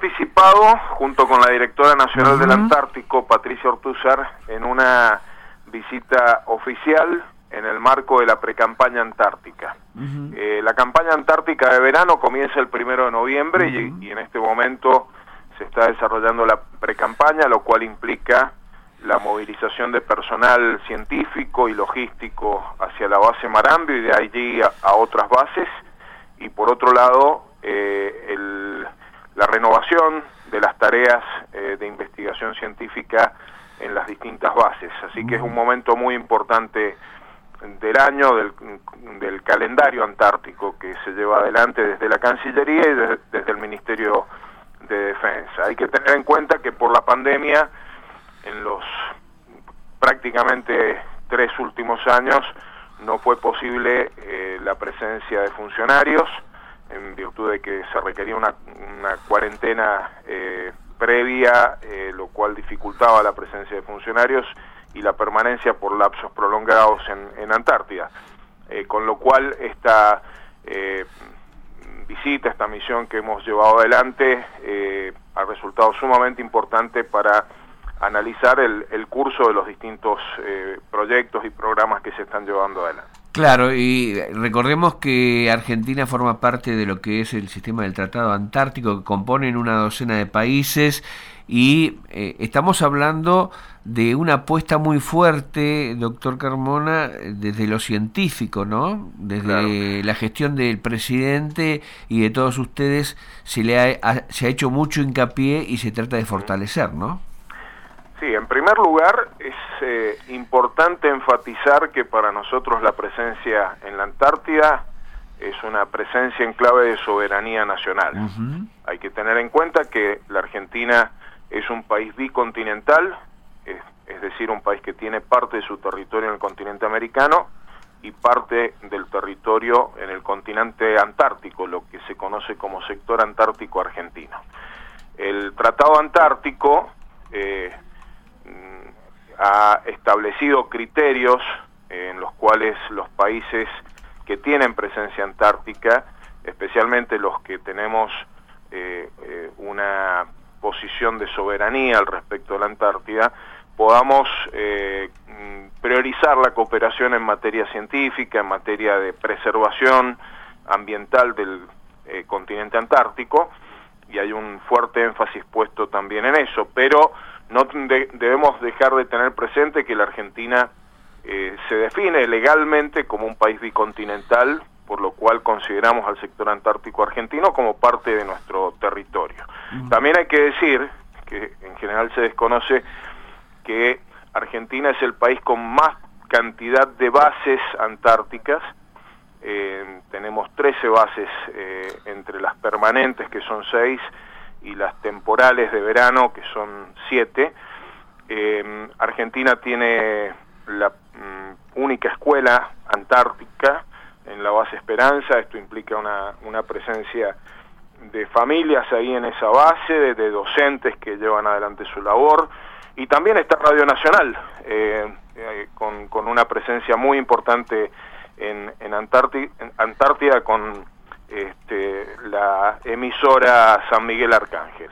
participado, junto con la directora nacional del Antártico, Patricia Ortúzar, en una visita oficial en el marco de la precampaña antártica. La campaña antártica de verano comienza el 1 de noviembre y en este momento se está desarrollando la precampaña, lo cual implica la movilización de personal científico y logístico hacia la base Marambio y de allí a otras bases, y por otro lado la renovación de las tareas de investigación científica en las distintas bases. Así que es un momento muy importante del año, del calendario antártico que se lleva adelante desde la Cancillería y desde el Ministerio de Defensa. Hay que tener en cuenta que por la pandemia, en los prácticamente 3 últimos años, no fue posible la presencia de funcionarios, en virtud de que se requería una cuarentena previa, lo cual dificultaba la presencia de funcionarios y la permanencia por lapsos prolongados en Antártida. Con lo cual esta visita, esta misión que hemos llevado adelante, ha resultado sumamente importante para analizar el curso de los distintos proyectos y programas que se están llevando adelante. Claro, y recordemos que Argentina forma parte de lo que es el sistema del Tratado Antártico, que componen una docena de países, y estamos hablando de una apuesta muy fuerte, doctor Carmona, desde lo científico, ¿no? Desde claro, la gestión del presidente y de todos ustedes se ha hecho mucho hincapié y se trata de fortalecer, ¿no? Sí, en primer lugar es importante enfatizar que para nosotros la presencia en la Antártida es una presencia en clave de soberanía nacional. Hay que tener en cuenta que la Argentina es un país bicontinental, es decir, un país que tiene parte de su territorio en el continente americano y parte del territorio en el continente antártico, lo que se conoce como sector antártico argentino. El Tratado Antártico ha establecido criterios en los cuales los países que tienen presencia antártica, especialmente los que tenemos una posición de soberanía al respecto de la Antártida, podamos priorizar la cooperación en materia científica, en materia de preservación ambiental del continente antártico, y hay un fuerte énfasis puesto también en eso, pero no debemos dejar de tener presente que la Argentina se define legalmente como un país bicontinental, por lo cual consideramos al sector antártico argentino como parte de nuestro territorio. También hay que decir que en general se desconoce que Argentina es el país con más cantidad de bases antárticas. Tenemos 13 bases entre las permanentes, que son 6, y las temporales de verano, que son 7. Argentina tiene la única escuela antártica en la base Esperanza. Esto implica una presencia de familias ahí en esa base, de docentes que llevan adelante su labor, y también está Radio Nacional, con una presencia muy importante en Antártida con la emisora San Miguel Arcángel.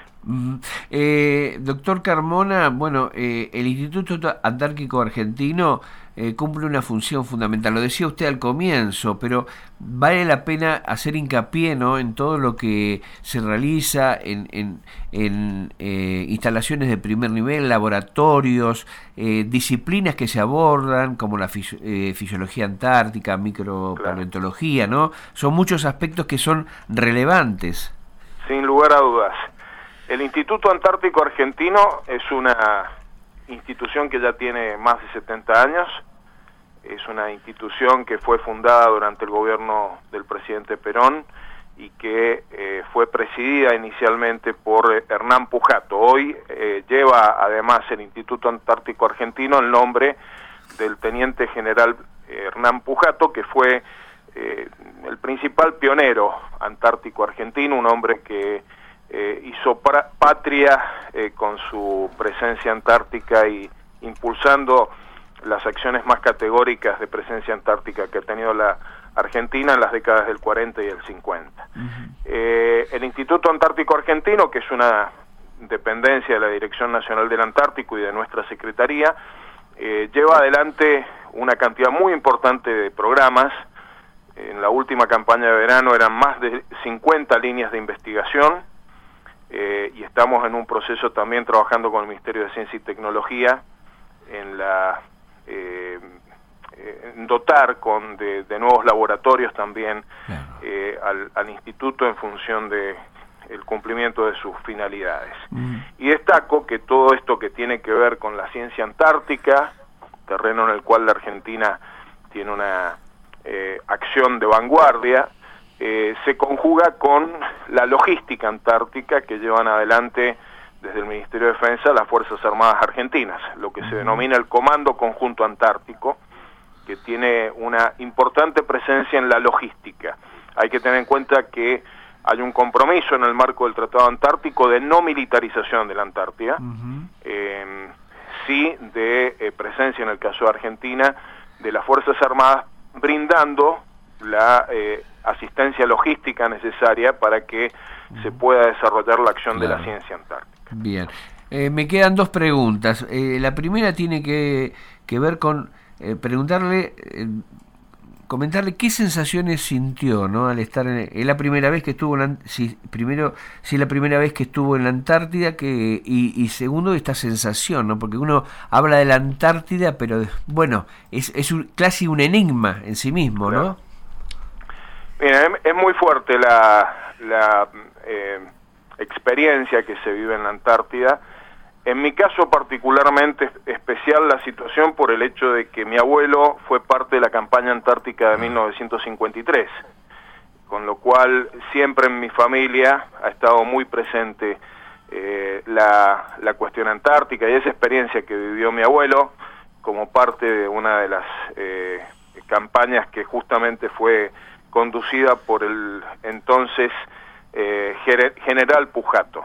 Doctor Carmona, bueno, el Instituto Antártico Argentino cumple una función fundamental, lo decía usted al comienzo, pero vale la pena hacer hincapié, ¿no?, en todo lo que se realiza en instalaciones de primer nivel, laboratorios, disciplinas que se abordan, como la fisiología antártica, micropaleontología, ¿no? Son muchos aspectos que son relevantes. Sin lugar a dudas. El Instituto Antártico Argentino es una institución que ya tiene más de 70 años, es una institución que fue fundada durante el gobierno del presidente Perón y que fue presidida inicialmente por Hernán Pujato. Hoy lleva además el Instituto Antártico Argentino el nombre del teniente general Hernán Pujato, que fue el principal pionero antártico argentino, un hombre que hizo patria con su presencia antártica y impulsando las acciones más categóricas de presencia antártica que ha tenido la Argentina en las décadas del 40 y el 50. El Instituto Antártico Argentino, que es una dependencia de la Dirección Nacional del Antártico y de nuestra Secretaría, lleva adelante una cantidad muy importante de programas. En la última campaña de verano eran más de 50 líneas de investigación, y estamos en un proceso también trabajando con el Ministerio de Ciencia y Tecnología en dotar de nuevos laboratorios también al instituto en función de el cumplimiento de sus finalidades. Y destaco que todo esto que tiene que ver con la ciencia antártica, terreno en el cual la Argentina tiene una acción de vanguardia, se conjuga con la logística antártica que llevan adelante desde el Ministerio de Defensa las Fuerzas Armadas Argentinas, lo que se denomina el Comando Conjunto Antártico, que tiene una importante presencia en la logística. Hay que tener en cuenta que hay un compromiso en el marco del Tratado Antártico de no militarización de la Antártida, sí de presencia en el caso de Argentina de las Fuerzas Armadas brindando la asistencia logística necesaria para que se pueda desarrollar la acción de la ciencia antártica. Bien, me quedan dos preguntas. La primera tiene que ver con comentarle qué sensaciones sintió, ¿no? Al estar es la primera vez que estuvo si es la primera vez que estuvo en la Antártida, y segundo, esta sensación, ¿no? Porque uno habla de la Antártida, pero bueno, es casi un enigma en sí mismo, ¿no? Mira, es muy fuerte la experiencia que se vive en la Antártida. En mi caso particularmente especial la situación por el hecho de que mi abuelo fue parte de la campaña antártica de 1953, con lo cual siempre en mi familia ha estado muy presente la cuestión antártica y esa experiencia que vivió mi abuelo como parte de una de las campañas que justamente fue conducida por el entonces general Pujato.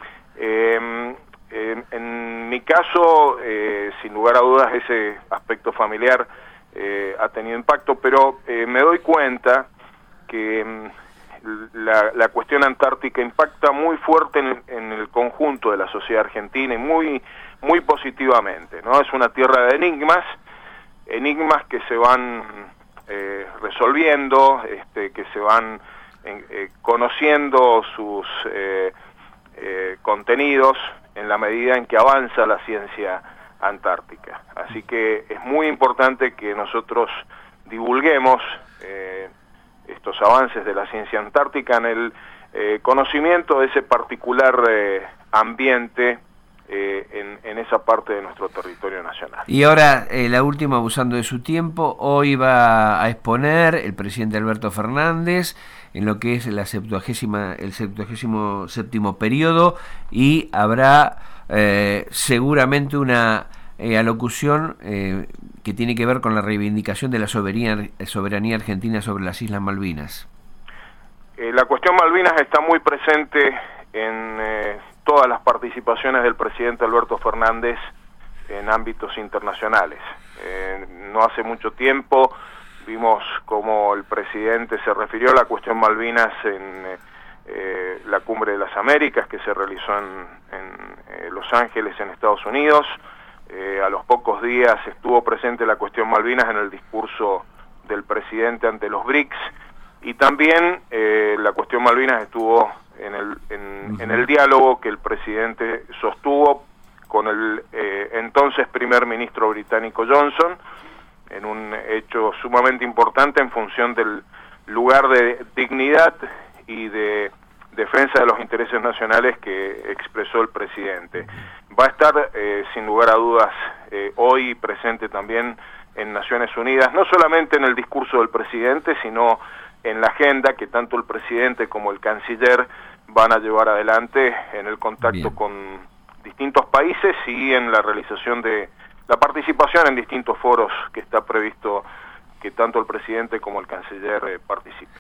En mi caso, sin lugar a dudas, ese aspecto familiar ha tenido impacto, pero me doy cuenta que la cuestión antártica impacta muy fuerte en el conjunto de la sociedad argentina y muy positivamente, ¿no? Es una tierra de enigmas que se van resolviendo, que se van conociendo sus contenidos en la medida en que avanza la ciencia antártica. Así que es muy importante que nosotros divulguemos estos avances de la ciencia antártica en el conocimiento de ese particular ambiente en esa parte de nuestro territorio nacional. Y ahora, la última, abusando de su tiempo, hoy va a exponer el presidente Alberto Fernández en lo que es el 77º periodo, y habrá seguramente una alocución que tiene que ver con la reivindicación de la soberanía argentina sobre las Islas Malvinas. La cuestión Malvinas está muy presente en todas las participaciones del presidente Alberto Fernández en ámbitos internacionales. No hace mucho tiempo vimos cómo el presidente se refirió a la cuestión Malvinas en la Cumbre de las Américas que se realizó en Los Ángeles, en Estados Unidos. A los pocos días estuvo presente la cuestión Malvinas en el discurso del presidente ante los BRICS, y también la cuestión Malvinas estuvo en el diálogo que el presidente sostuvo con el entonces primer ministro británico Johnson, en un hecho sumamente importante en función del lugar de dignidad y de defensa de los intereses nacionales que expresó el presidente. Va a estar, sin lugar a dudas, hoy presente también en Naciones Unidas, no solamente en el discurso del presidente, sino en la agenda que tanto el presidente como el canciller van a llevar adelante en el contacto con distintos países y en la realización de la participación en distintos foros que está previsto que tanto el presidente como el canciller participen.